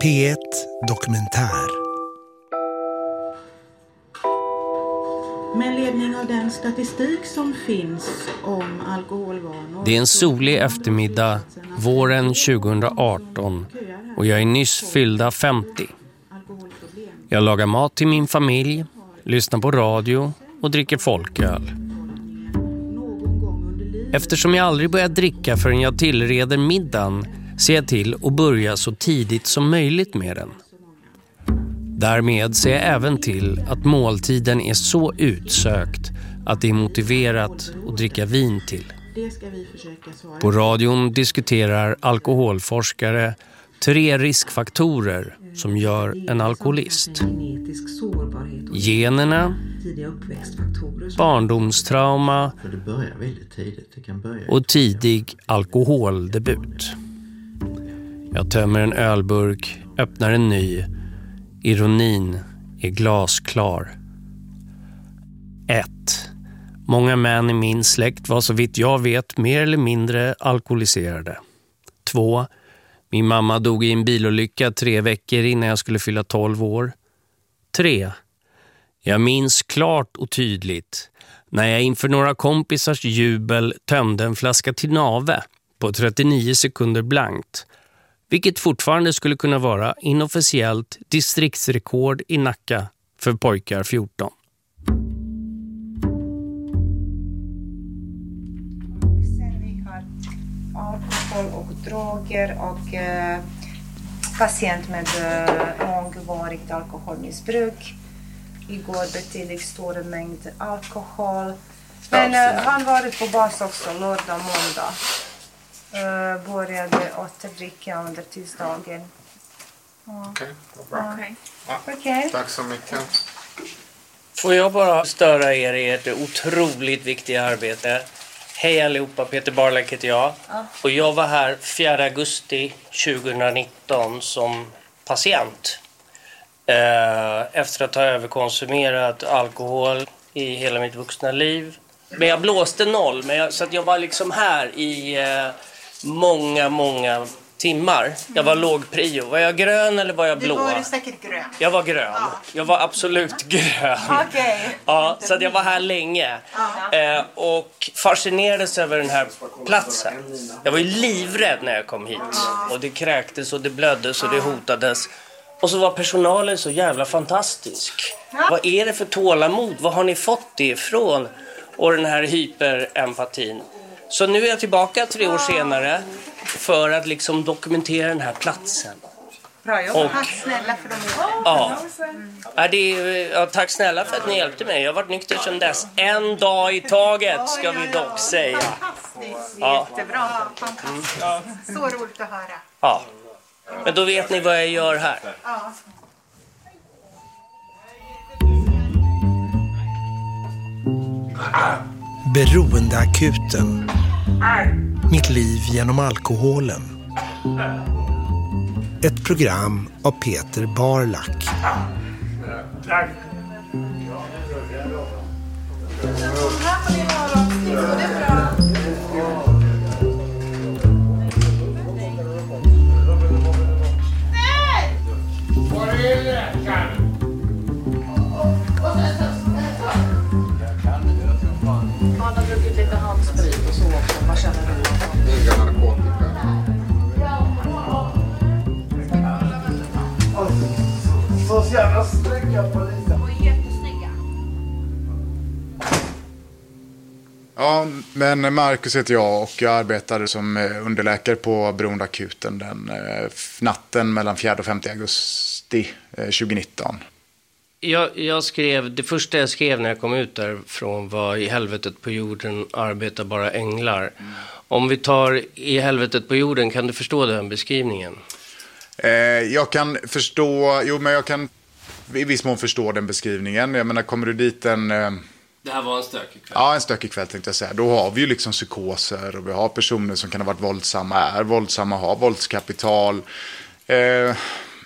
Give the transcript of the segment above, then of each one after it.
P1 Dokumentär. Med ledning av den statistik som finns om alkoholvanor. Det är en solig eftermiddag våren 2018 och jag är nyss fyllda 50. Jag lagar mat till min familj, lyssnar på radio och dricker folköl. Eftersom jag aldrig börjar dricka förrän jag tillreder middagen ser jag till att börja så tidigt som möjligt med den. Därmed ser jag även till att måltiden är så utsökt att det är motiverat att dricka vin till. På radion diskuterar alkoholforskare 3 riskfaktorer som gör en alkoholist. Generna, barndomstrauma och tidig alkoholdebut. Jag tömmer en ölburk, öppnar en ny. Ironin är glasklar. 1. Många män i min släkt var så vitt jag vet mer eller mindre alkoholiserade. 2. Min mamma dog i en bilolycka 3 veckor innan jag skulle fylla 12 år. 3. Jag minns klart och tydligt när jag inför några kompisars jubel tömde en flaska till nave på 39 sekunder blankt. Vilket fortfarande skulle kunna vara inofficiellt distriktsrekord i Nacka för pojkar 14. Sen vi har alkohol och droger och patient med långvarigt alkoholmissbruk. Igår betydligt stora mängd alkohol. Men han var på bas också lördag och måndag. Började återdricka under tisdagen. Okej, vad bra. Okej. Tack så mycket. Får jag bara störa er i ert otroligt viktiga arbete. Hej allihopa, Peter Barlack heter jag. Och jag var här 4 augusti 2019 som patient. Efter att ha överkonsumerat alkohol i hela mitt vuxna liv. Men jag blåste 0, så att jag var liksom här i många timmar. Jag var låg prio. Var jag grön eller var jag blå? Du var säkert grön. Jag var grön. Ja. Jag var absolut grön. Okej. Ja, så att jag var här länge. Och fascinerades över den här platsen. Jag var ju livrädd när jag kom hit. Och det kräktes och det blöddes och det hotades. Och så var personalen så jävla fantastisk. Vad är det för tålamod? Vad har ni fått det ifrån? Och den här hyperempatin. Så nu är jag tillbaka 3 år senare för att liksom dokumentera den här platsen. Bra jobbat. Tack snälla för tack snälla för att ni hjälpte mig. Jag har varit nykter sedan dess. En dag i taget ska vi dock säga. Fantastiskt. Jättebra. Fantastiskt. Så roligt att höra. Ja. Men då vet ni vad jag gör här. Ja. Beroendeakuten. Mitt liv genom alkoholen. Ett program av Peter Barlack. Han har druckit lite handsprit och så också. Vad känner du? Inga narkotika. Så jävla snygga polisen. Och jättesnygga. Ja, men Marcus heter jag och jag arbetade som underläkare på Beroendeakuten den natten mellan 4 och 5 augusti 2019. Jag skrev, det första jag skrev när jag kom ut därifrån var I helvetet på jorden arbetar bara änglar. Om vi tar I helvetet på jorden, kan du förstå den beskrivningen? Jag kan förstå, jag kan i viss mån förstå den beskrivningen. Jag menar, kommer du dit Det här var en stökig kväll. Ja, en stökig kväll tänkte jag säga. Då har vi ju liksom psykoser och vi har personer som kan ha varit våldsamma, är våldsamma, har våldskapital.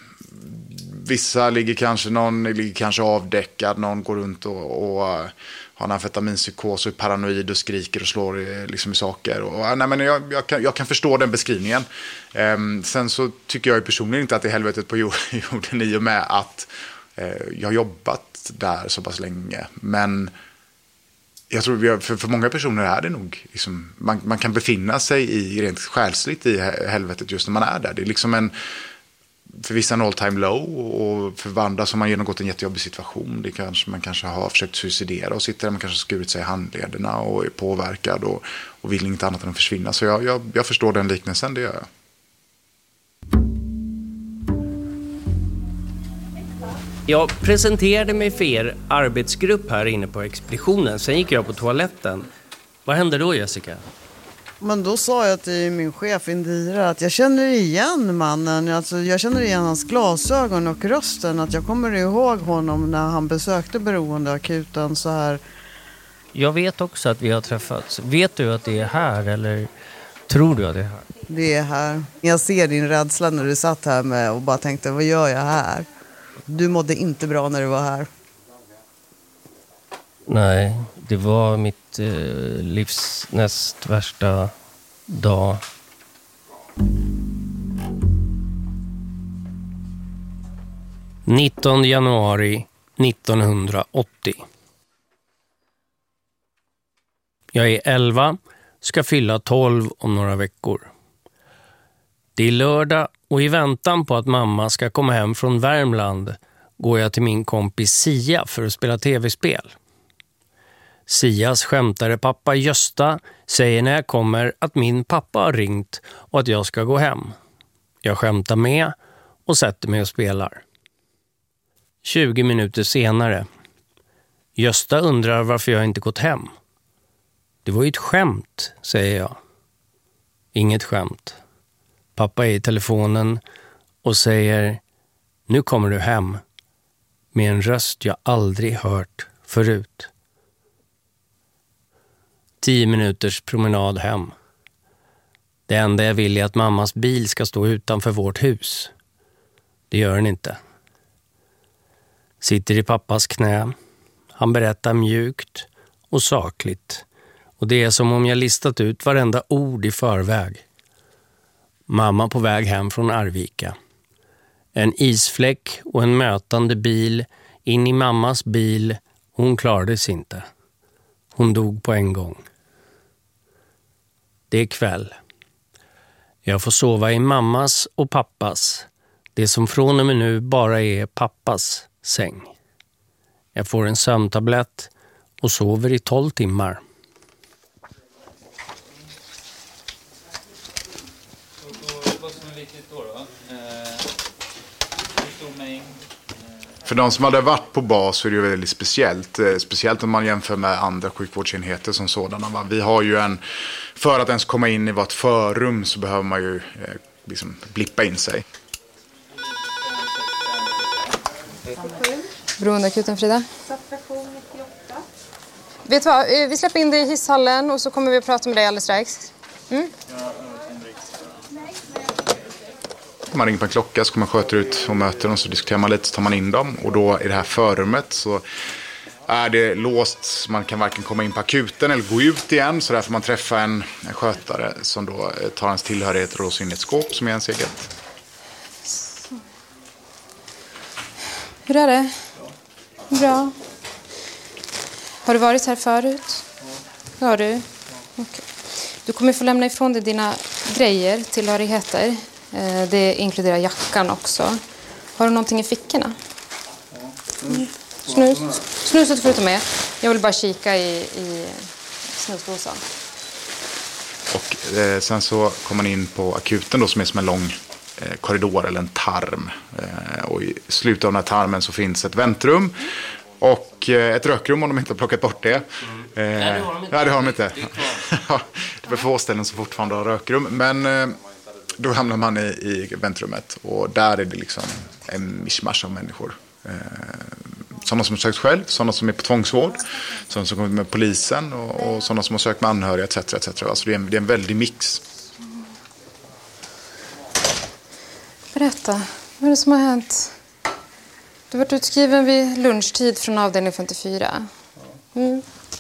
Vissa ligger kanske avdäckad, någon går runt och har en amfetaminpsykos och är paranoid och skriker och slår liksom i saker. Och, nej, men jag kan förstå den beskrivningen. Sen så tycker jag personligen inte att det är helvetet på jorden i och med att jag har jobbat där så pass länge. Men jag tror för många personer är det nog liksom, man kan befinna sig i rent själsligt i helvetet just när man är där. Det är liksom för vissa en all time low, och för andra som har genomgått en jättejobbig situation. Man kanske har försökt suicidera och sitter där, man kanske skurit sig i handlederna och är påverkad och vill inget annat än att försvinna. Så jag förstår den liknelsen, det gör jag. Jag presenterade mig för er arbetsgrupp här inne på expeditionen. Sen gick jag på toaletten. Vad hände då, Jessica? Men då sa jag till min chef Indira att jag känner igen mannen. Alltså, jag känner igen hans glasögon och rösten. Att jag kommer ihåg honom när han besökte beroendeakuten så här. Jag vet också att vi har träffats. Vet du att det är här eller tror du att det är här? Det är här. Jag ser din rädsla när du satt här med och bara tänkte, vad gör jag här? Du mådde inte bra när du var här. Nej, det var mitt livs näst värsta dag. –19 januari 1980. Jag är 11, ska fylla 12 om några veckor. Det är lördag och i väntan på att mamma ska komma hem från Värmland går jag till min kompis Sia för att spela tv-spel. Sias skämtare pappa Gösta säger när jag kommer att min pappa har ringt och att jag ska gå hem. Jag skämtar med och sätter mig och spelar. 20 minuter senare. Gösta undrar varför jag inte gått hem. Det var ju ett skämt, säger jag. Inget skämt. Pappa är i telefonen och säger, nu kommer du hem. Med en röst jag aldrig hört förut. 10 minuters promenad hem. Det enda jag vill är att mammas bil ska stå utanför vårt hus. Det gör den inte. Sitter i pappas knä. Han berättar mjukt och sakligt. Och det är som om jag listat ut varenda ord i förväg. Mamma på väg hem från Arvika. En isfläck och en mötande bil in i mammas bil. Hon klarade sig inte. Hon dog på en gång. Det är kväll. Jag får sova i mammas och pappas. Det som från och med nu bara är pappas säng. Jag får en sömntablett och sover i 12 timmar. För de som hade varit på bas så är det ju väldigt speciellt. Speciellt om man jämför med andra sjukvårdsenheter som sådana. Va? Vi har ju för att ens komma in i vårt förrum så behöver man ju liksom blippa in sig. Beroendeakuten, Frida. Vet du vad, vi släpper in dig i hisshallen och så kommer vi att prata med dig alldeles strax. Mm? Man ringer på en klocka så kommer man sköta ut och möter dem, så diskuterar man lite, så tar man in dem. Och då i det här förrummet så är det låst, så man kan varken komma in på akuten eller gå ut igen. Så därför man träffa en skötare som då tar ens tillhörigheter och låser in ett skåp som är ens eget. Hur är det? Bra. Har du varit här förut? Ja. Har du? Okay. Du kommer få lämna ifrån dig dina grejer, tillhörigheter. Det inkluderar jackan också. Har du någonting i fickorna? Mm. Snuset får du ta med. Jag vill bara kika i snusdosan. Och sen så kommer man in på akuten då, som är som en lång korridor eller en tarm. Och i slutet av den här tarmen så finns ett väntrum och ett rökrum om de inte har plockat bort det. Nej, det har de inte. Det är få ställen som fortfarande har rökrum. Men då hamnar man i väntrummet och där är det liksom en mischmasch av människor. Sådana som har sökt själv, sådana som är på tvångsvård, sådana som kommer med polisen och sådana som har sökt med anhöriga etc. Alltså det är en väldig mix. Berätta, vad är det som har hänt? Du har varit utskriven vid lunchtid från avdelning 54. Mm.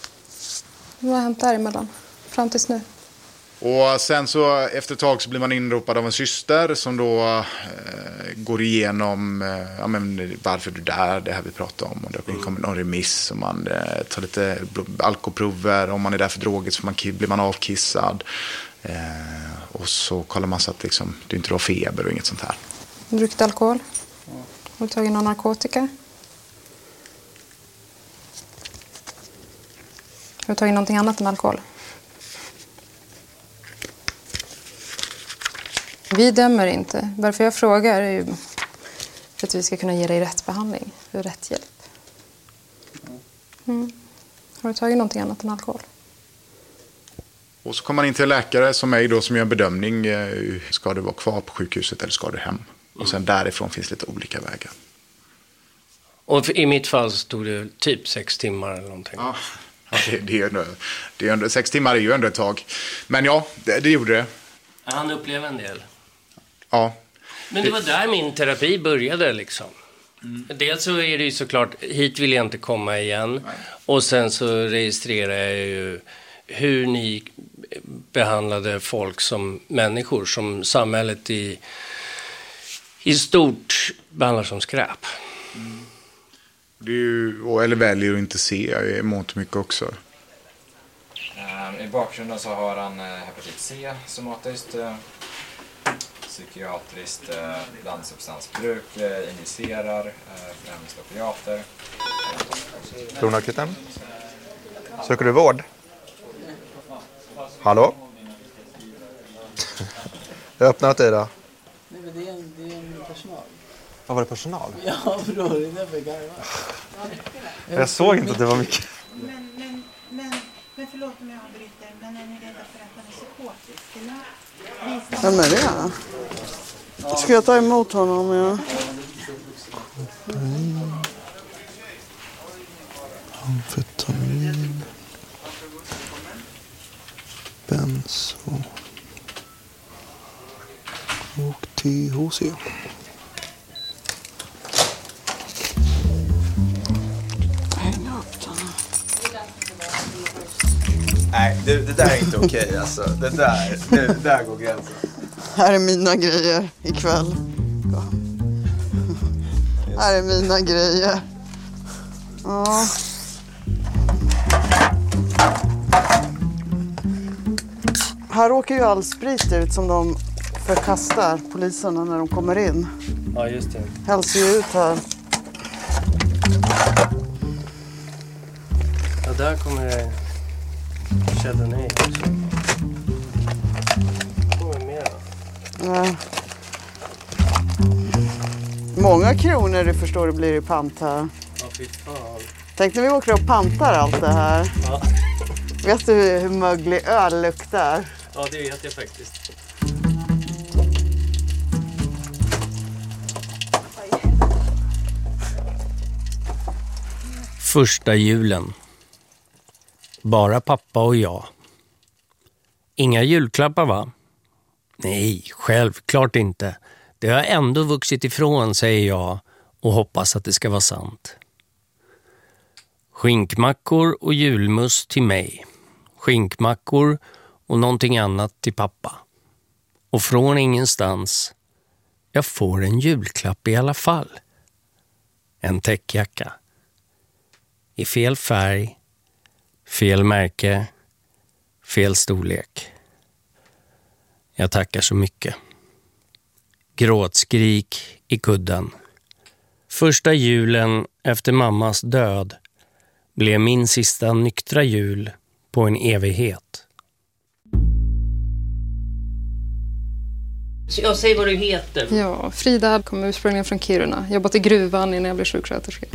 Vad har hänt däremellan? Fram tills nu? Och sen så efter ett tag så blir man inropad av en syster som då går igenom varför du är där, det här vi pratar om. Och det kommer någon remiss och man tar lite alkoprover. Om man är där för droget så blir man avkissad. Och så kollar man så att liksom, du inte har feber och inget sånt här. Har du druckit alkohol? Har du tagit någon narkotika? Har du tagit någonting annat än alkohol? Vi dömer inte. Varför jag frågar är ju för att vi ska kunna ge dig rätt behandling och rätt hjälp. Har du tagit någonting annat än alkohol? Och så kommer man in till en läkare som mig då som gör en bedömning. Ska du vara kvar på sjukhuset eller ska du hem? Och sen därifrån finns lite olika vägar. Och i mitt fall så tog det typ 6 timmar eller någonting. Ja, det är ändå 6 timmar är ju ändå ett tag. Men ja, det gjorde det. Han upplevde en del. Ja. Men det var där min terapi började liksom. Dels så är det ju såklart, hit vill jag inte komma igen. Nej. Och sen så registrerar jag ju hur ni behandlade folk som människor, som samhället i stort behandlar som skräp. Det är ju, eller väljer att inte se i mångt mycket också. I bakgrunden så har han hepatit C, somatiskt, psykiatriskt blandsubstansbruk, injicerar, främst opiater. Kronakuten. Söker du vård? Hallå? Jag öppnar åt dig då. Nej, men det är en personal. Vad var det, personal? Ja, bror, det är därför garva. Jag såg inte att det var mycket. Men förlåt om jag avbryter, men är ni rädda för att han är psykotisk? Vem är det? Ska jag ta emot honom? Ja. Amfetamin. Benzo. Och THC. Nej, det där är inte okej alltså. Det där går gränsen. Här är mina grejer ikväll. Här är mina grejer. Ja. Här åker ju all sprit ut som de förkastar, poliserna, när de kommer in. Ja, just det. Hälsar ju ut här. Ja, där kommer det Chardonnay också. Kommer mer då? Ja. Många kronor, du förstår, det blir i pant här. Ja, fy fan. Tänk när vi åker och pantar allt det här. Ja. Vet du hur möglig öl luktar? Ja, det vet jag faktiskt. Första julen. Bara pappa och jag. Inga julklappar, va? Nej, självklart inte. Det har ändå vuxit ifrån, säger jag och hoppas att det ska vara sant. Skinkmackor och julmust till mig. Skinkmackor och någonting annat till pappa. Och från ingenstans, jag får en julklapp i alla fall. En täckjacka. I fel färg, fel märke, fel storlek. Jag tackar så mycket. Gråtskrik i kudden. Första julen efter mammas död blev min sista nyktra jul på en evighet. Så jag säger vad du heter. Ja, Frida kom ursprungligen från Kiruna. Jobbat i gruvan innan jag blev sjuksköterska.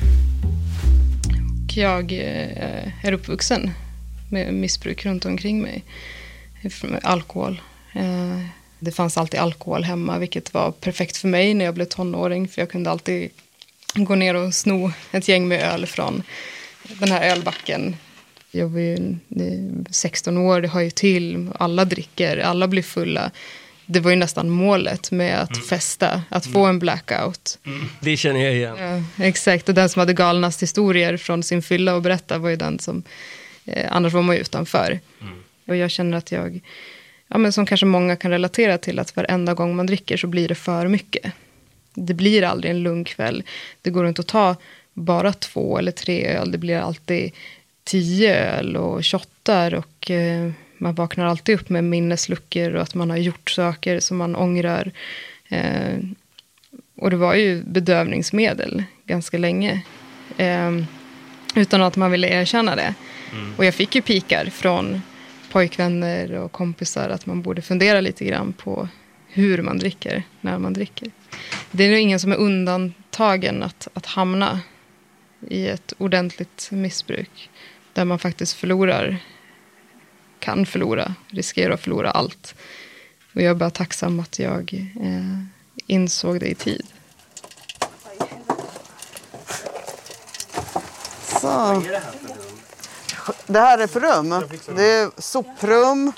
Och jag är uppvuxen med missbruk runt omkring mig. Alkohol. Det fanns alltid alkohol hemma, vilket var perfekt för mig när jag blev tonåring. För jag kunde alltid gå ner och sno ett gäng med öl från den här ölbacken. Jag var ju 16 år, det har ju till. Alla dricker, alla blir fulla. Det var ju nästan målet med att festa, att få en blackout. Det känner jag igen. Ja, exakt, och den som hade galnast historier från sin fylla och berätta var ju den som Annars var man ju utanför. Och jag känner att men som kanske många kan relatera till, att varenda gång man dricker så blir det för mycket. Det blir aldrig en lugn kväll. Det går inte att ta bara 2 eller 3 öl. Det blir alltid 10 öl och shottar, och man vaknar alltid upp med minnesluckor och att man har gjort saker som man ångrar. Och det var ju bedövningsmedel ganska länge. Utan att man ville erkänna det. Och jag fick ju pikar från pojkvänner och kompisar att man borde fundera lite grann på hur man dricker, när man dricker. Det är nog ingen som är undantagen att hamna i ett ordentligt missbruk där man faktiskt kan förlora, riskerar att förlora allt. Och jag är bara tacksam att jag insåg det i tid. Så. Det här är för rum. Det är soprum,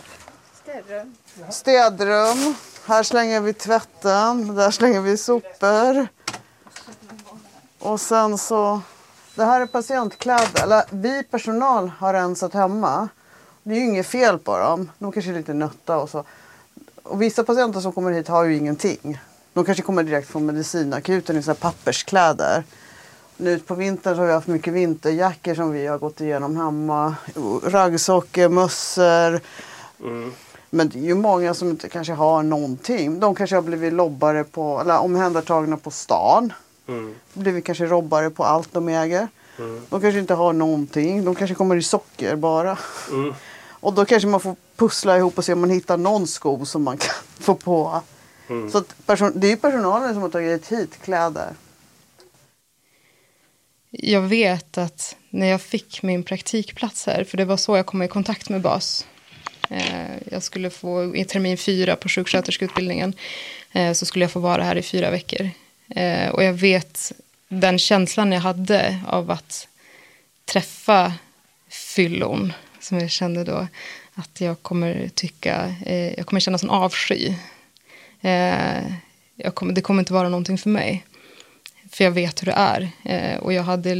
städrum. Här slänger vi tvätten, där slänger vi sopor. Och sen så, det här är patientkläder. Eller vi personal har rensat hemma. Det är ju inget fel på dem. De kanske är lite nötta och så. Och vissa patienter som kommer hit har ju ingenting. De kanske kommer direkt från medicinakuten i så här papperskläder. Nu på vintern så har vi haft mycket vinterjackor som vi har gått igenom hemma. Raggsockor, mössor. Men det är ju många som inte kanske har någonting. De kanske har blivit lobbare på, eller omhändertagna på stan. Blivit kanske robbare på allt de äger. De kanske inte har någonting. De kanske kommer i socker bara. Och då kanske man får pussla ihop och se om man hittar någon sko som man kan få på. Så att det är ju personalen som har tagit hit kläder. Jag vet att när jag fick min praktikplats här, för det var så jag kom i kontakt med BAS. Jag skulle få i termin 4 på sjuksköterskeutbildningen, så skulle jag få vara här i 4 veckor. Och jag vet den känslan jag hade av att träffa fyllon, som jag kände då att jag kommer känna sån avsky. Det kommer inte vara någonting för mig. För jag vet hur det är. Och jag hade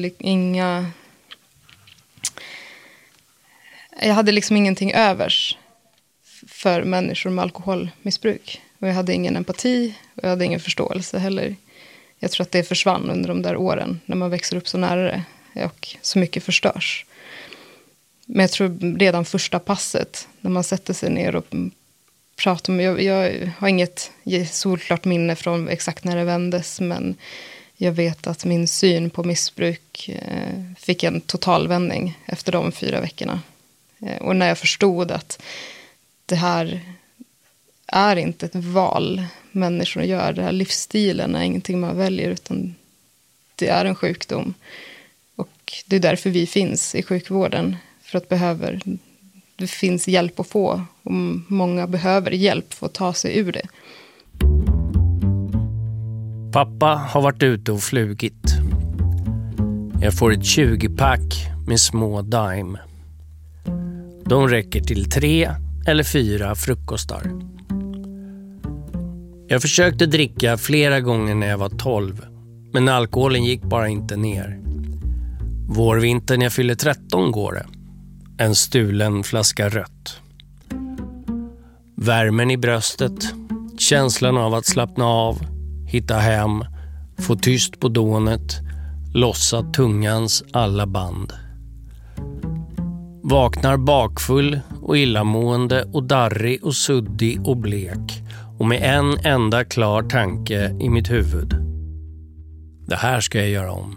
liksom ingenting övers för människor med alkoholmissbruk. Och jag hade ingen empati och jag hade ingen förståelse heller. Jag tror att det försvann under de där åren när man växer upp så nära det och så mycket förstörs. Men jag tror redan första passet, när man sätter sig ner och pratar med... Jag har inget solklart minne från exakt när det vändes, men jag vet att min syn på missbruk fick en totalvändning efter de 4 veckorna. Och när jag förstod att det här är inte ett val människor gör. Det här livsstilen är ingenting man väljer, utan det är en sjukdom. Och det är därför vi finns i sjukvården. För att det finns hjälp att få. Och många behöver hjälp för att ta sig ur det. Pappa har varit ute och flugit. Jag får ett 20-pack med små Daim. De räcker till 3 eller 4 frukostar. Jag försökte dricka flera gånger när jag var 12, men alkoholen gick bara inte ner. Vårvintern jag fyller 13 går det. En stulen flaska rött. Värmen i bröstet, känslan av att slappna av, hitta hem, få tyst på dånet, lossa tungans alla band. Vaknar bakfull och illamående och darrig och suddig och blek, och med en enda klar tanke i mitt huvud. Det här ska jag göra om.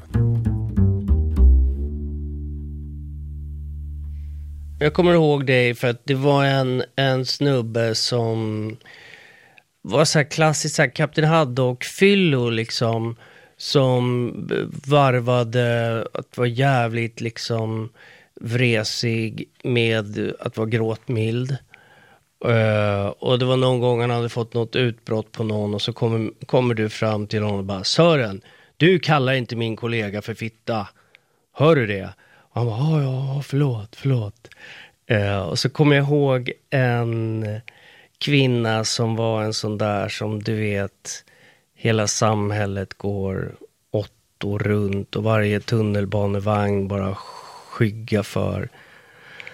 Jag kommer ihåg dig för att det var en snubbe som var så här klassiskt så här Kapten Haddock-fyllo liksom, som varvade att vara jävligt liksom vresig med att vara gråtmild. Och det var någon gång han hade fått något utbrott på någon, och så kommer du fram till honom och bara: Sören, du kallar inte min kollega för fitta. Hör du det? Och han bara: ja, förlåt. Och så kommer jag ihåg en kvinna som var en sån där som du vet, hela samhället går 8 runt och varje tunnelbanevagn bara skygga för.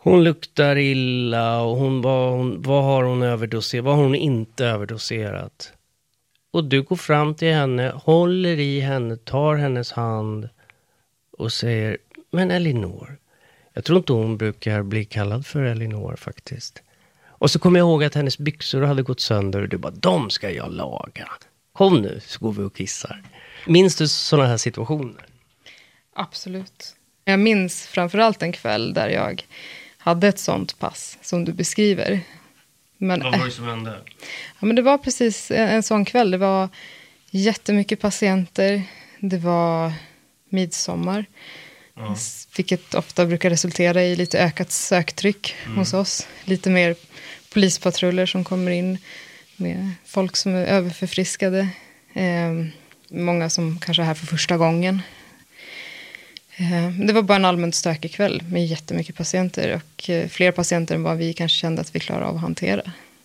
Hon luktar illa och vad har hon överdoserat? Vad har hon inte överdoserat? Och du går fram till henne, håller i henne, tar hennes hand och säger, men Elinor. Jag tror inte hon brukar bli kallad för Elinor faktiskt. Och så kommer jag ihåg att hennes byxor hade gått sönder och du bara, de ska jag laga. Kom nu, så går vi och kissar. Minns du sådana här situationer? Absolut. Jag minns framförallt en kväll där jag hade ett sånt pass som du beskriver. Men, vad var det som hände? Ja, men det var precis en sån kväll. Det var jättemycket patienter. Det var midsommar. Ja. Vilket ofta brukar resultera i lite ökat söktryck hos oss. Lite mer polispatruller som kommer in med folk som är överförfriskade. Många som kanske är här för första gången. Det var bara en allmänt stökig kväll med jättemycket patienter. Och fler patienter än vad vi kanske kände att vi klarade av att hantera.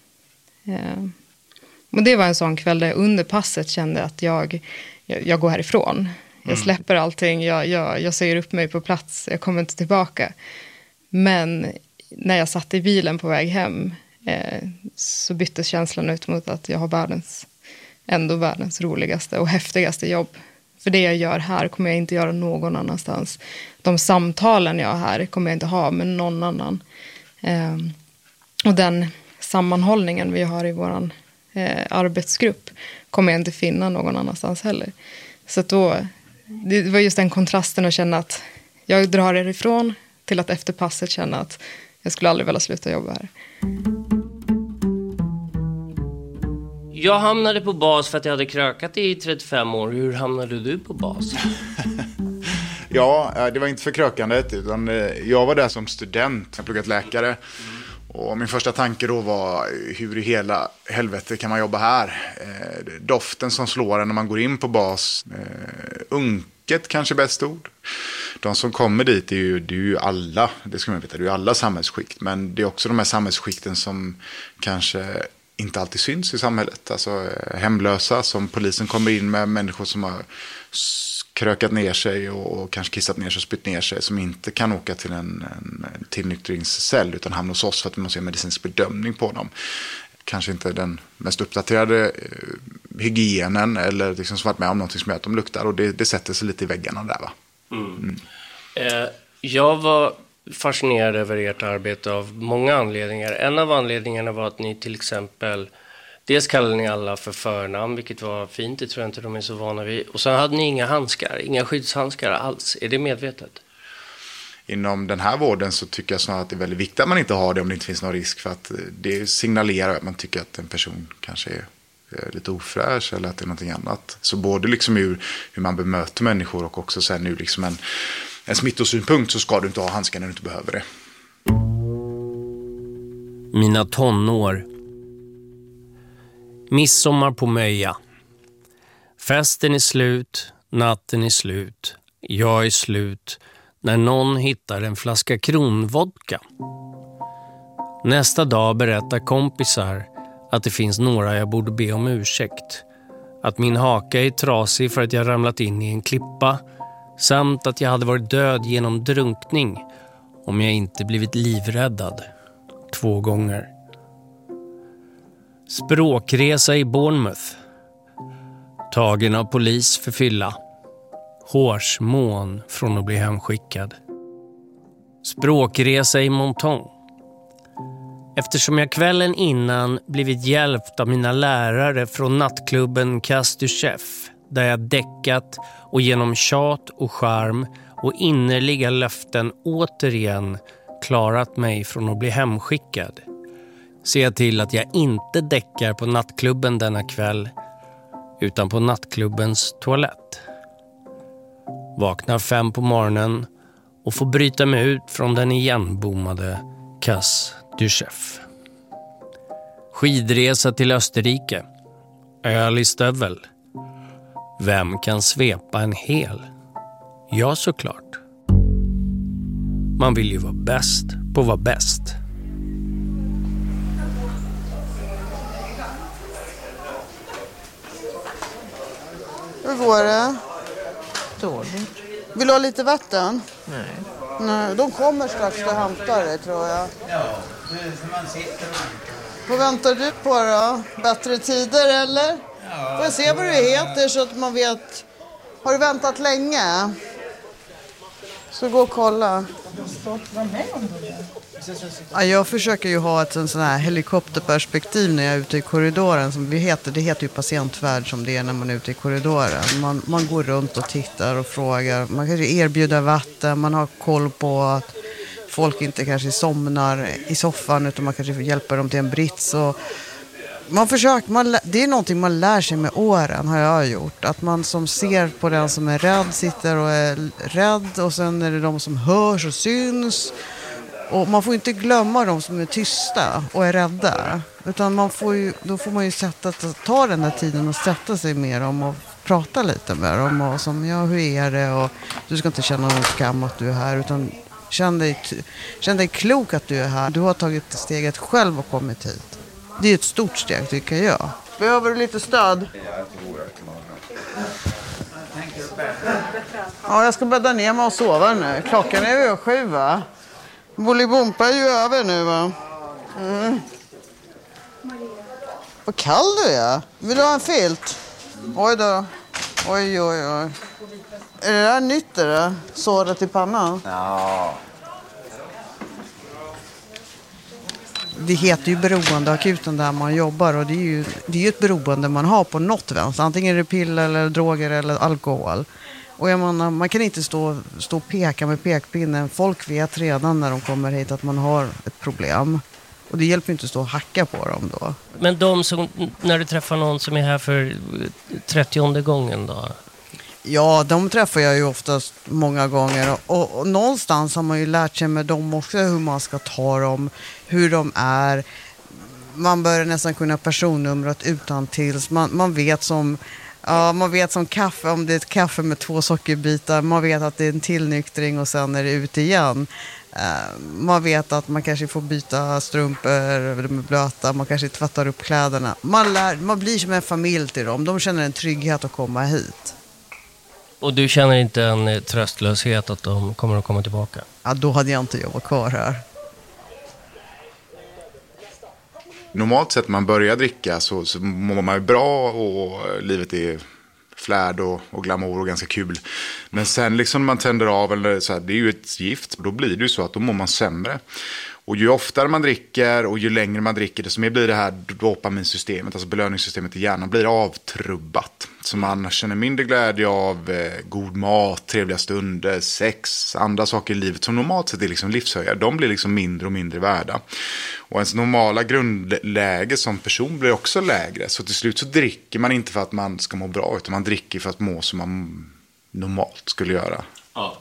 Och det var en sån kväll där jag under passet kände att jag går härifrån. Jag släpper allting, jag säger upp mig på plats, jag kommer inte tillbaka. Men när jag satt i bilen på väg hem så byttes känslan ut mot att jag har världens roligaste och häftigaste jobb. För det jag gör här kommer jag inte göra någon annanstans. De samtalen jag har här kommer jag inte ha med någon annan. Och den sammanhållningen vi har i våran arbetsgrupp kommer jag inte finna någon annanstans heller. Så då, det var just den kontrasten att känna att jag drar ifrån till att efter passet känna att jag skulle aldrig vilja sluta jobba här. Jag hamnade på bas för att jag hade krökat i 35 år. Hur hamnade du på bas? Ja, det var inte för krökandet utan jag var där som student. Jag pluggat läkare. Och min första tanke då var hur i hela helvete kan man jobba här? Doften som slår en när man går in på bas. Unket kanske bäst ord. De som kommer dit det är ju alla, det ska man veta, det är ju alla samhällsskikt. Men det är också de här samhällsskikten som kanske inte alltid syns i samhället. Alltså hemlösa som polisen kommer in med, människor som har krökat ner sig och kanske kissat ner sig och spytt ner sig, som inte kan åka till en tillnyktringscell utan hamnar hos oss för att vi måste göra medicinsk bedömning på dem. Kanske inte den mest uppdaterade hygienen eller liksom som varit med om någonting som gör att de luktar, och det sätter sig lite i väggarna där, va? Jag var fascinerad över ert arbete av många anledningar. En av anledningarna var att ni till exempel, dels kallade ni alla för förnamn, vilket var fint, det tror jag inte de är så vana vid. Och sen hade ni inga skyddshandskar alls. Är det medvetet? Inom den här vården så tycker jag snarare att det är väldigt viktigt att man inte har det om det inte finns någon risk, för att det signalerar att man tycker att en person kanske är lite ofräsch eller att det är någonting annat. Så både liksom hur man bemöter människor och också sen nu liksom en smittosynpunkt så ska du inte ha handskar när du inte behöver det. Mina tonår. Midsommar på Möja. Festen är slut, natten är slut, jag är slut när någon hittar en flaska kronvodka. Nästa dag berättar kompisar att det finns några jag borde be om ursäkt. Att min haka är trasig för att jag ramlat in i en klippa, samt att jag hade varit död genom drunkning om jag inte blivit livräddad 2 gånger. Språkresa i Bournemouth. Tagen av polis för fylla. Hårsmån från att bli hemskickad. Språkresa i Monton. Eftersom jag kvällen innan blivit hjälpt av mina lärare från nattklubben Cas du Chef, där jag däckat och genom tjat och charm och innerliga löften återigen klarat mig från att bli hemskickad, ser jag till att jag inte däckar på nattklubben denna kväll utan på nattklubbens toalett. Vaknar 5 på morgonen och får bryta mig ut från den igenbommade Cas du Chef. Skidresa till Österrike. Öl i stövel. Vem kan svepa en hel? Ja, såklart. Man vill ju vara bäst på att vara bäst. Hur går det? Dåligt. Vill du ha lite vatten? Nej. Nej, de kommer strax och hämtar dig, tror jag. Ja, det är som man sitter och väntar. Vad väntar du på då? Bättre tider, eller? Ja. Får jag se vad du heter så att man vet. Har du väntat länge? Så gå och kolla. Ja, jag försöker ju ha ett sån här helikopterperspektiv när jag är ute i korridoren. Som det heter ju patientvärld som det är när man är ute i korridoren. Man går runt och tittar och frågar. Man kanske erbjuder vatten. Man har koll på att folk inte kanske somnar i soffan utan man kanske hjälper dem till en brits. Och det är någonting man lär sig med åren, har jag gjort. Att man som ser på den som är rädd sitter och är rädd. Och sen är det de som hörs och syns. Och man får inte glömma de som är tysta och är rädda. Utan då får man ju ta den där tiden och sätta sig med dem och prata lite med dem. Och som, hur är det? Och du ska inte känna någon skam att du är här. Utan känn dig klok att du är här. Du har tagit steget själv och kommit hit. Det är ett stort steg, tycker jag. Behöver du lite stöd? Ja, jag ska bädda ner mig och sova nu. Klockan är över 7, va? Bolibompa är ju över nu, va? Mm. Vad kall du är. Vill du ha en filt? Oj då. Oj. Är det där nytt, det? Såret i pannan? Ja. Det heter ju beroendeakuten där man jobbar och det är ju ett beroende man har på något vänster. Antingen är det piller eller droger eller alkohol. Och man kan inte stå och peka med pekpinnen. Folk vet redan när de kommer hit att man har ett problem. Och det hjälper inte att stå och hacka på dem då. Men när du träffar någon som är här för 30:e gången då? Ja, de träffar jag ju oftast många gånger. Och någonstans har man ju lärt sig med dem också hur man ska ta dem, hur de är. Man börjar nästan kunna personnumret utan tills. Man vet som kaffe, om det är ett kaffe med 2 sockerbitar. Man vet att det är en tillnyktring och sen är det ut igen. Man vet att man kanske får byta strumpor, de är blöta, man kanske tvättar upp kläderna. Man blir som en familj till dem. De känner en trygghet att komma hit. Och du känner inte en tröstlöshet att de kommer att komma tillbaka? Ja, då hade jag inte jobbat kvar här. Normalt sett när man börjar dricka så mår man ju bra och livet är flärd och glamour och ganska kul. Men sen liksom när man tänder av, eller så här, det är ju ett gift, då blir det ju så att då mår man sämre. Och ju oftare man dricker och ju längre man dricker, desto mer blir det här dopaminsystemet, alltså belöningssystemet i hjärnan, blir avtrubbat. Så man känner mindre glädje av god mat, trevliga stunder, sex, andra saker i livet som normalt sett är liksom livshöjare. De blir liksom mindre och mindre värda. Och ens normala grundläge som person blir också lägre. Så till slut så dricker man inte för att man ska må bra, utan man dricker för att må som man normalt skulle göra. Ja.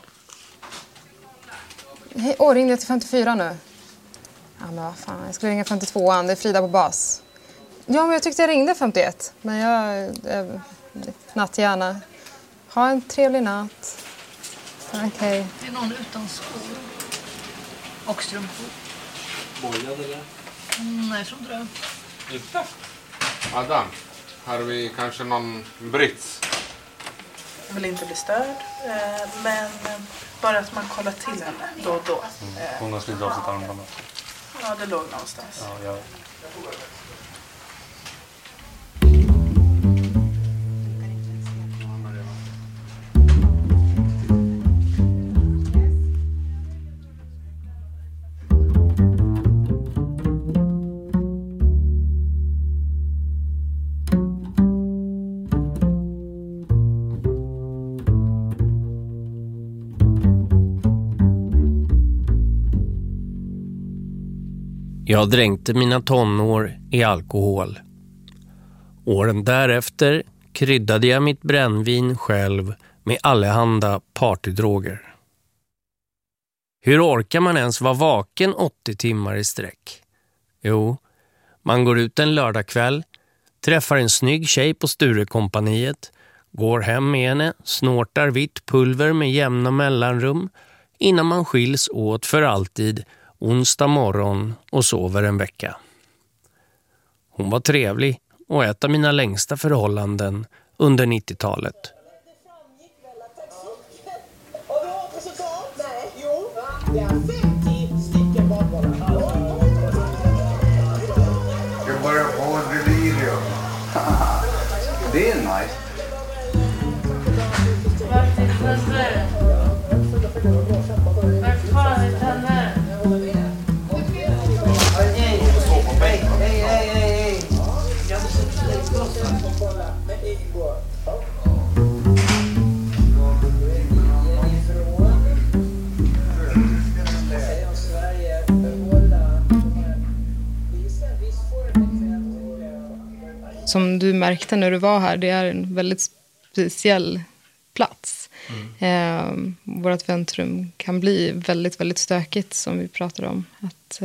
Hej, ringde jag till 54 nu? Ja, men vad fan, jag skulle ringa 52an, det är Frida på bas. Ja, men jag tyckte jag ringde 51. Men jag natt gärna. Ha en trevlig natt. Okej. Det är någon utan skor. Och strumpor. Bojad eller? Nej, jag tror inte det. Inte? Adam, har vi kanske någon brits? Jag vill inte bli störd, men bara att man kollar till henne då och då. Hon har slitit av sitt armband. Ja, det låg någonstans. Ja. Jag dränkte mina tonår i alkohol. Åren därefter kryddade jag mitt brännvin själv med allehanda partydroger. Hur orkar man ens vara vaken 80 timmar i sträck? Jo, man går ut en lördagkväll, träffar en snygg tjej på Sturekompaniet, går hem med henne, snortar vitt pulver med jämna mellanrum innan man skiljs åt för alltid onsdag morgon och sover en vecka. Hon var trevlig och ett av mina längsta förhållanden under 90-talet. Jag börjar få delirium. Det är nice. Som du märkte när du var här, det är en väldigt speciell plats. Vårt väntrum kan bli väldigt, väldigt stökigt, som vi pratade om. Att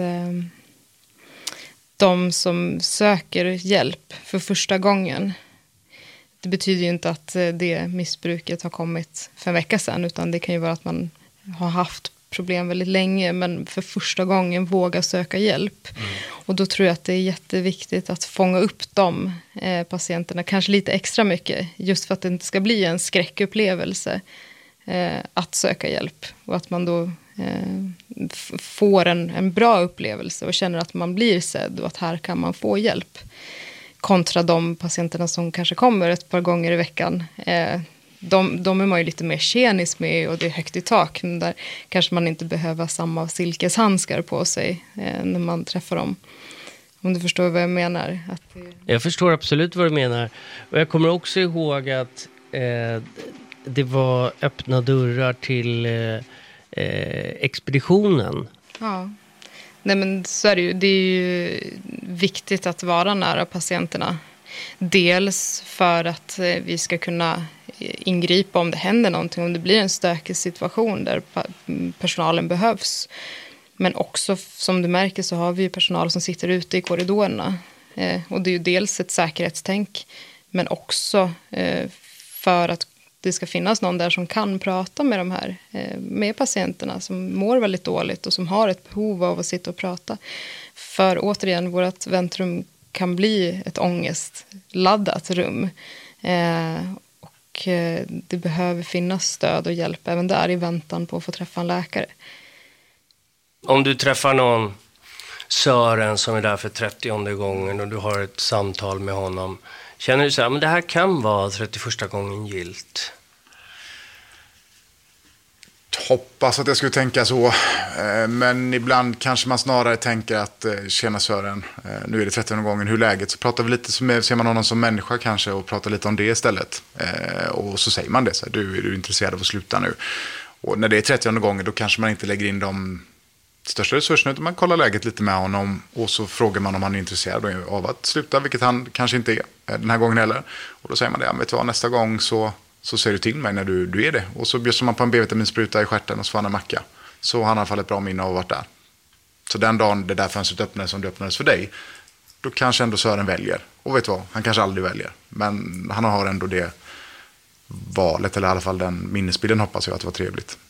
de som söker hjälp för första gången, det betyder ju inte att det missbruket har kommit för en vecka sedan, utan det kan ju vara att man har haft problem väldigt länge, men för första gången våga söka hjälp. Och då tror jag att det är jätteviktigt att fånga upp de patienterna, kanske lite extra mycket, just för att det inte ska bli en skräckupplevelse att söka hjälp. Och att man då får en bra upplevelse och känner att man blir sedd och att här kan man få hjälp. Kontra de patienterna som kanske kommer ett par gånger i veckan. De är man ju lite mer tjenis med och det är högt i tak. Men där kanske man inte behöver samma silkeshandskar på sig när man träffar dem. Om du förstår vad jag menar. Jag förstår absolut vad du menar. Och jag kommer också ihåg att det var öppna dörrar till expeditionen. Ja. Nej, men så är det ju. Det är ju viktigt att vara nära patienterna. Dels för att vi ska kunna ingripa om det händer någonting, om det blir en stökig situation där personalen behövs. Men också, som du märker, så har vi ju personal som sitter ute i korridorerna. Och det är ju dels ett säkerhetstänk, men också för att det ska finnas någon där som kan prata med de här, med patienterna som mår väldigt dåligt och som har ett behov av att sitta och prata. För återigen, vårt väntrum kan bli ett ångestladdat rum. Och det behöver finnas stöd och hjälp även där i väntan på att få träffa en läkare. Om du träffar någon Sören som är där för 30:e gången och du har ett samtal med honom, känner du så här, men det här kan vara 31:a gången gilt? Hoppas att jag skulle tänka så, men ibland kanske man snarare tänker att tjena Sören, nu är det 30:e gången, hur är läget? Så pratar vi lite, så ser man honom som människa kanske och pratar lite om det istället. Och så säger man det, så här, är du intresserad av att sluta nu? Och när det är 30:e gången, då kanske man inte lägger in de största resurserna, utan man kollar läget lite med honom och så frågar man om han är intresserad av att sluta, vilket han kanske inte är den här gången heller. Och då säger man det, vet du vad, nästa gång så säger du till mig när du är det. Och så bjuder man på en B-vitaminspruta i stjärten och så får han en macka. Så han har i alla fall ett bra minne av att varit där. Så den dagen det där fönstret öppnades som det öppnades för dig, då kanske ändå Sören väljer. Och vet du vad, han kanske aldrig väljer. Men han har ändå det valet, eller i alla fall den minnesbilden, hoppas jag att det var trevligt.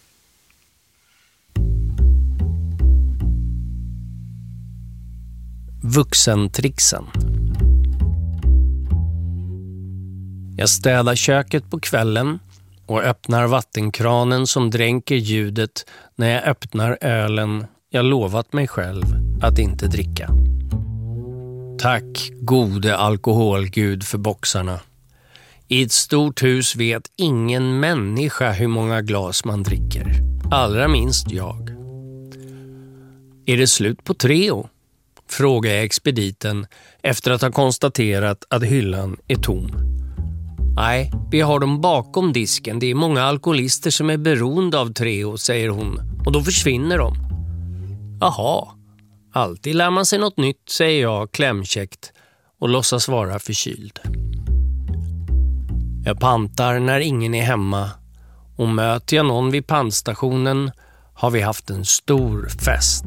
Vuxentrixen. Jag städar köket på kvällen och öppnar vattenkranen som dränker ljudet när jag öppnar ölen jag lovat mig själv att inte dricka. Tack gode alkoholgud för boxarna. I ett stort hus vet ingen människa hur många glas man dricker. Allra minst jag. Är det slut på Treo? Frågar jag expediten efter att ha konstaterat att hyllan är tom. Nej, vi har dem bakom disken. Det är många alkoholister som är beroende av Treo, säger hon. Och då försvinner de. Jaha, alltid lär man sig något nytt, säger jag klämkäckt och låtsas vara förkyld. Jag pantar när ingen är hemma och möter jag någon vid pantstationen har vi haft en stor fest.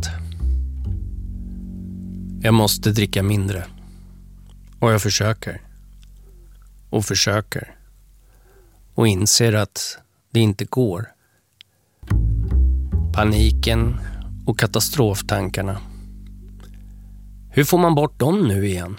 Jag måste dricka mindre. Och jag försöker. Och försöker. Och inser att det inte går. Paniken och katastroftankarna. Hur får man bort dem nu igen?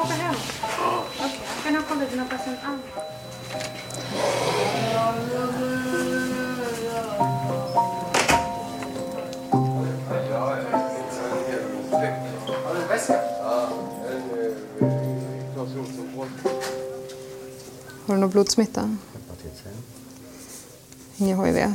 åka hem? Okej, kan jag kolla dina passen? Har du någon blodsmitta? Ingen HIV?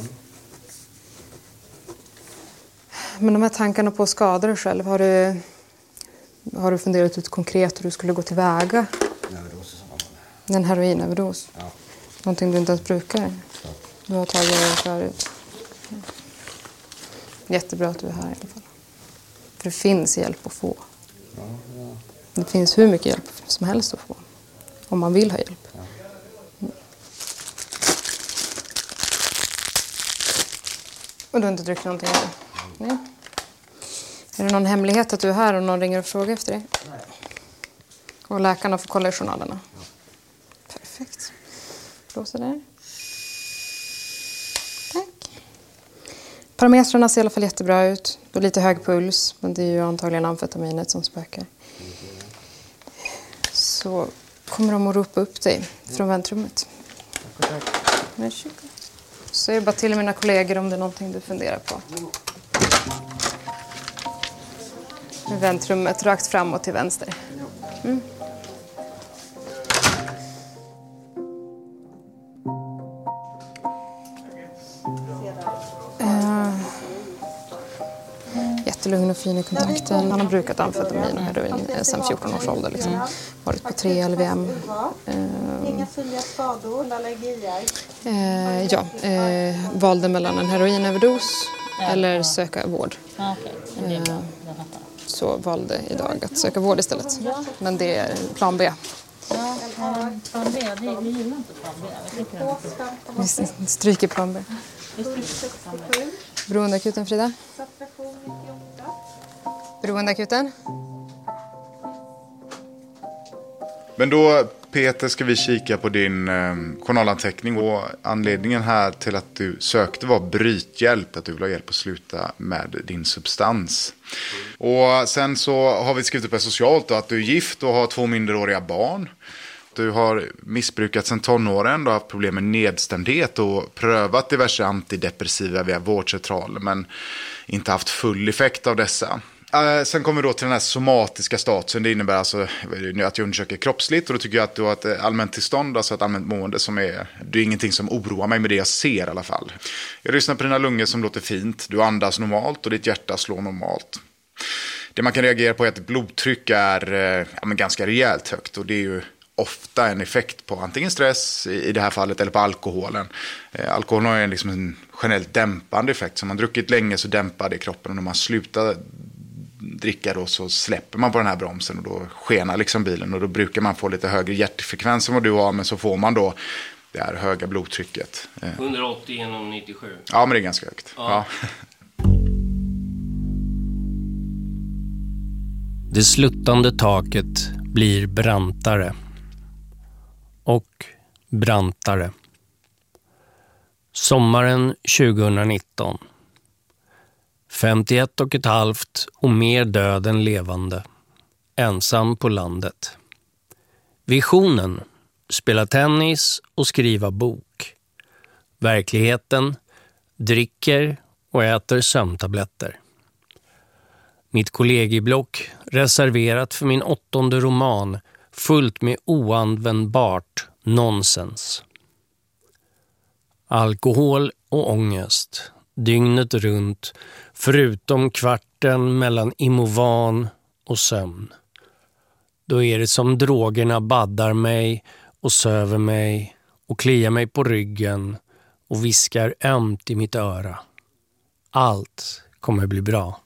Men de här tankarna på att skada dig själv, har du funderat ut konkret hur du skulle gå tillväga? En heroinöverdos? Ja. Någonting du inte ens brukar? Du har tagit det förut? Jättebra att du är här i alla fall. För det finns hjälp att få. Det finns hur mycket hjälp som helst att få. Om man vill ha hjälp. Och du har inte druckit någonting än? Nej. Är det någon hemlighet att du är här och någon ringer och frågar efter dig? Nej. Och läkarna får kolla i journalerna? Ja. Perfekt. Blåser där. Tack. Parametrarna ser i alla fall jättebra ut. Du har lite hög puls, men det är ju antagligen amfetaminet som spökar. Så kommer de att ropa upp dig från väntrummet. Tack. Varsågod. Så är det bara till mina kollegor om det är någonting du funderar på. Väntrummet rakt framåt till vänster. Mm. Jättelugn och fin i kontakten. Han har brukat amfetamin och heroin sedan 14 års ålder. Liksom. Varit på 3 LVM. Inga synliga skador, allergier? Valde mellan en heroinöverdos eller söka vård. Så valde idag att söka vård istället. Men det är plan B. Ja, plan B, vi gillar inte plan B. Vi stryker plan B. Beroendeakuten, Frida? Beroendeakuten? Men då, Peter, ska vi kika på din journalanteckning. Och anledningen här till att du sökte var brythjälp. Att du vill ha hjälp att sluta med din substans. Och sen så har vi skrivit upp det socialt då, att du är gift och har 2 minderåriga barn. Du har missbrukat sedan tonåren, du har haft problem med nedstämdhet och prövat diverse antidepressiva via vårdcentraler men inte haft full effekt av dessa. Sen kommer vi då till den här somatiska statusen. Det innebär alltså att jag undersöker kroppsligt och då tycker jag att du har ett allmänt tillstånd, alltså ett allmänt mående som är, det är ingenting som oroar mig med det jag ser i alla fall. Jag lyssnar på dina lungor som låter fint, du andas normalt och ditt hjärta slår normalt. Det man kan reagera på är att blodtryck är ganska rejält högt och det är ju ofta en effekt på antingen stress i det här fallet eller på alkoholen. Alkoholen har liksom en generellt dämpande effekt. Så om man druckit länge så dämpar det kroppen och när man slutar dricka då så släpper man på den här bromsen och då skenar liksom bilen och då brukar man få lite högre hjärtfrekvens än vad du har men så får man då det här höga blodtrycket. 180 genom 97. Ja, men det är ganska högt. Ja. Det sluttande taket blir brantare. Och brantare. Sommaren 2019. 51,5 och mer död än levande. Ensam på landet. Visionen: spela tennis och skriva bok. Verkligheten: dricker och äter sömntabletter. Mitt kollegieblock reserverat för min 8:e roman, fullt med oanvändbart nonsens. Alkohol och ångest, dygnet runt, förutom kvarten mellan Imovan och sömn. Då är det som drogerna baddar mig och söver mig och kliar mig på ryggen och viskar ömt i mitt öra. Allt kommer bli bra.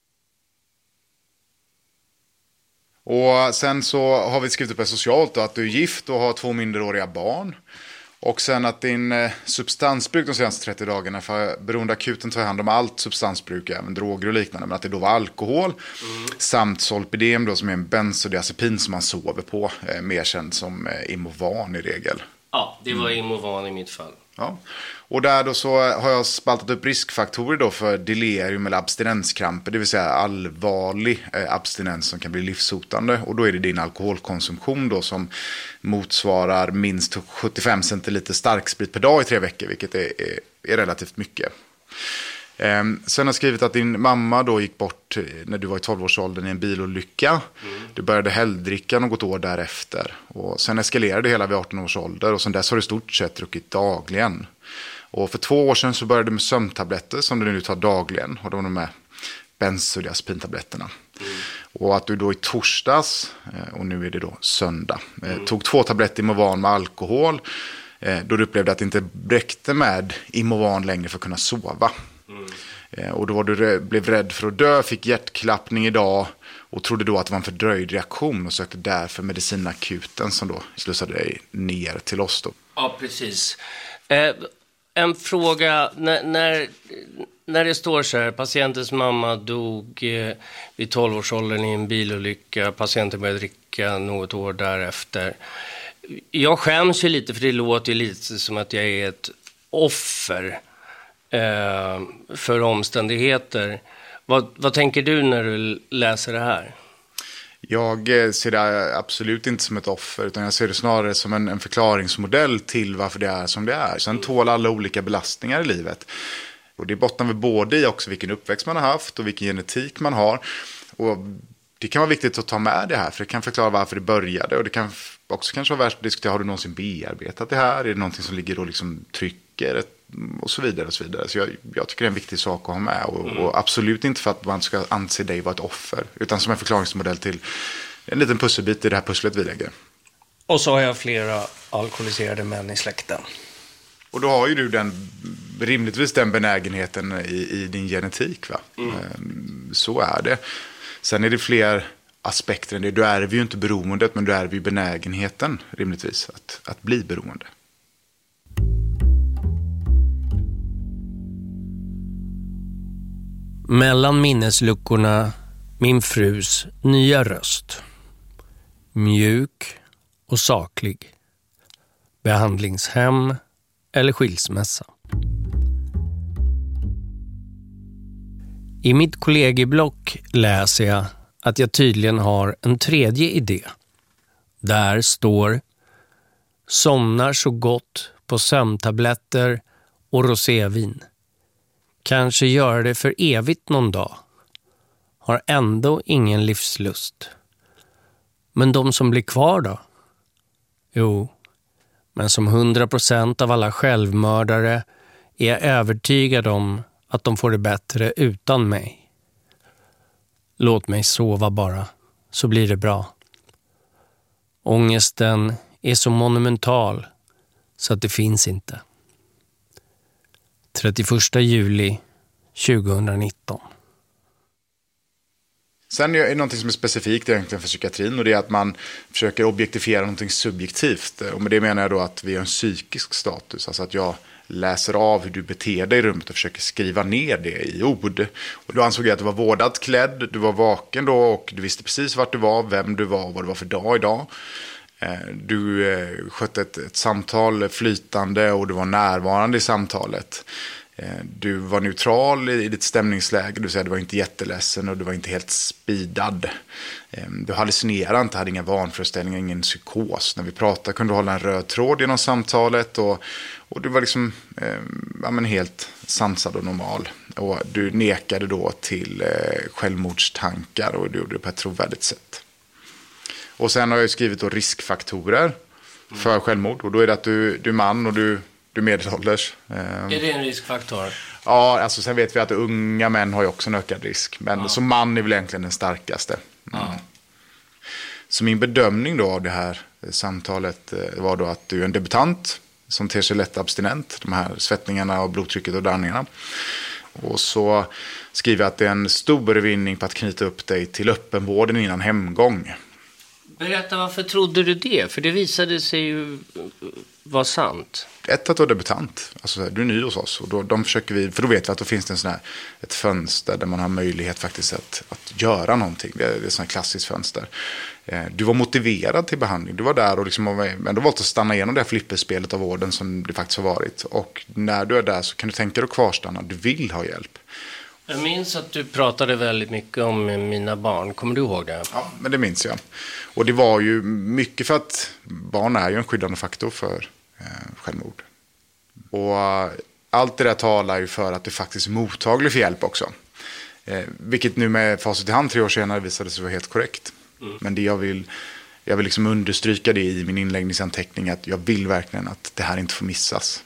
Och sen så har vi skrivit upp det socialt då, att du är gift och har 2 minderåriga barn. Och sen att din substansbruk de senaste 30 dagarna, för beroendeakuten tar hand om allt substansbruk, även droger och liknande, men att det då var alkohol samt Zolpidem då, som är en bensodiazepin som man sover på, mer känd som Imovan i regel. Ja, det var Imovan i mitt fall. Ja. Och där då så har jag spaltat upp riskfaktorer då för delirium eller abstinenskramper, det vill säga allvarlig abstinens som kan bli livshotande. Och då är det din alkoholkonsumtion då som motsvarar minst 75 centiliter starksprit per dag i 3 veckor, vilket är relativt mycket. Sen har jag skrivit att din mamma då gick bort när du var i 12-årsåldern i en bilolycka. Du började helgdricka något år därefter. Och sen eskalerade det hela vid 18 års ålder. Och sen dess har du stort sett druckit dagligen. Och för 2 år sedan så började du med sömntabletter som du nu tar dagligen. Och de är benzodiazepintabletterna. Och att du då i torsdags, och nu är det då söndag, tog 2 tabletter Imovan med alkohol. Då du upplevde att det inte räckte med Imovan längre för att kunna sova. Och då blev rädd för att dö, fick hjärtklappning idag och trodde då att det var en fördröjd reaktion och sökte därför medicinakuten som då slussade dig ner till oss då. Ja, precis. En fråga, när det står så här, patientens mamma dog vid 12-årsåldern i en bilolycka, patienten började dricka något år därefter. Jag skäms ju lite för det låter ju lite som att jag är ett offer för omständigheter. Vad tänker du när du läser det här? Jag ser det absolut inte som ett offer, utan jag ser det snarare som en förklaringsmodell till varför det är som det är. Sen tål alla olika belastningar i livet. Och det bottnar vi både i också vilken uppväxt man har haft och vilken genetik man har. Och det kan vara viktigt att ta med det här, för det kan förklara varför det började. Och det kan också kanske vara värt att diskutera, har du någonsin bearbetat det här? Är det någonting som ligger och liksom trycker? Och så vidare och så vidare. Så jag tycker det är en viktig sak att ha med. Och absolut inte för att man ska anse dig vara ett offer. Utan som en förklaringsmodell till en liten pusselbit i det här pusslet vi lägger. Och så har jag flera alkoholiserade män i släkten. Och då har ju du rimligtvis den benägenheten i din genetik, va? Så är det. Sen är det fler aspekter än det. Du ärver ju inte beroendet, men du ärver ju benägenheten rimligtvis att bli beroende. Mellan minnesluckorna min frus nya röst. Mjuk och saklig. Behandlingshem eller skilsmässa. I mitt kollegieblock läser jag att jag tydligen har en tredje idé. Där står: somnar så gott på sömntabletter och rosévin. Kanske gör det för evigt någon dag. Har ändå ingen livslust. Men de som blir kvar då? Jo, men som 100% av alla självmördare är jag övertygad om att de får det bättre utan mig. Låt mig sova bara, så blir det bra. Ångesten är så monumental så att det finns inte. 31 juli 2019. Sen är det någonting som är specifikt egentligen för psykiatrin, och det är att man försöker objektifiera någonting subjektivt. Och med det menar jag då att vi har en psykisk status, alltså att jag läser av hur du beter dig i rummet och försöker skriva ner det i ord. Och då ansåg jag att du var vårdat klädd, du var vaken då och du visste precis vart du var, vem du var och vad det var för dag idag. Du skötte ett samtal flytande och du var närvarande i samtalet. Du var neutral i ditt stämningsläge, det vill säga du var inte jätteledsen och du var inte helt speedad. Du hallucinerade inte, hade inga vanföreställningar, ingen psykos. När vi pratade kunde du hålla en röd tråd genom samtalet och du var liksom helt sansad och normal. Och du nekade då till självmordstankar och du gjorde det på ett trovärdigt sätt. Och sen har jag skrivit då riskfaktorer för självmord. Och då är det att du är man och du är medelålders. Är det en riskfaktor? Ja, alltså sen vet vi att unga män har ju också en ökad risk. Men som man är väl egentligen den starkaste. Så min bedömning då av det här samtalet var då att du är en debutant som ter sig lätt abstinent. De här svettningarna och blodtrycket och darrningarna. Och så skriver jag att det är en stor vinning på att knyta upp dig till öppenvården innan hemgång. Berätta, varför trodde du det? För det visade sig ju vara sant. Att du är debutant, alltså du är ny hos oss och då försöker vi, för då vet vi att då finns det en sån här, ett fönster där man har möjlighet faktiskt att göra någonting. Det är ett sånt här klassiskt fönster. Du var motiverad till behandling, du var där och liksom, men du valt att stanna igenom det här flipperspelet av vården som det faktiskt har varit. Och när du är där så kan du tänka dig att kvarstanna, du vill ha hjälp. Jag minns att du pratade väldigt mycket om mina barn. Kommer du ihåg det? Ja, men det minns jag. Och det var ju mycket för att barn är ju en skyddande faktor för självmord. Och allt det där talar ju för att du faktiskt är mottaglig för hjälp också. Vilket nu med facit i hand 3 år senare visade sig vara helt korrekt. Men det jag vill liksom understryka det i min inläggningsanteckning, att jag vill verkligen att det här inte får missas.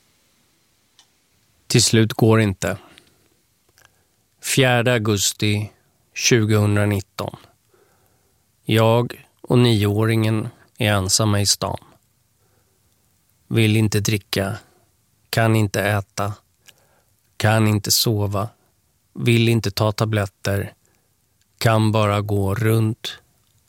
Till slut går inte. 4 augusti 2019. Jag och 9-åringen är ensamma i stan. Vill inte dricka, kan inte äta, kan inte sova, vill inte ta tabletter, kan bara gå runt.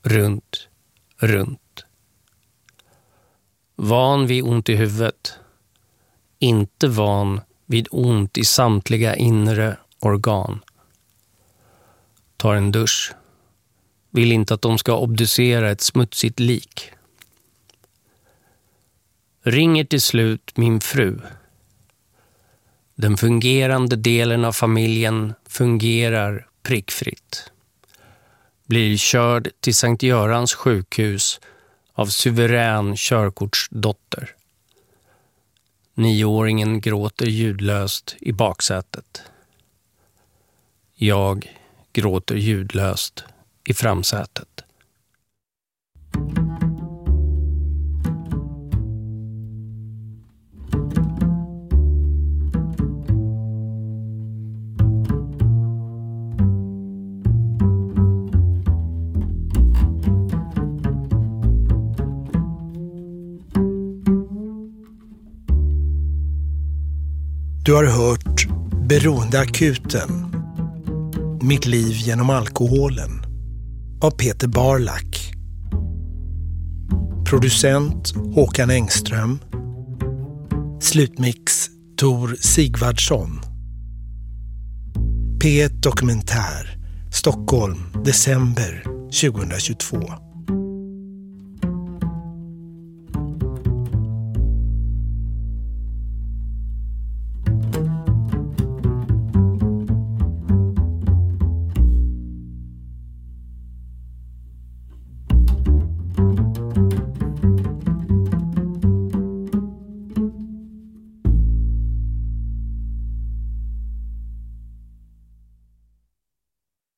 Van vid ont i huvudet, inte van vid ont i samtliga inre organ. Tar en dusch, vill inte att de ska obducera ett smutsigt lik. Ringer till slut min fru. Den fungerande delen av familjen fungerar prickfritt. Blir körd till Sankt Görans sjukhus av suverän körkortsdotter. 9-åringen gråter ljudlöst i baksätet. Jag gråter ljudlöst i framsätet. Du har hört Beroendeakuten. Mitt liv genom alkoholen av Peter Barlack. Producent Håkan Engström. Slutmix Tor Sigvardsson. P1 Dokumentär, Stockholm, december 2022.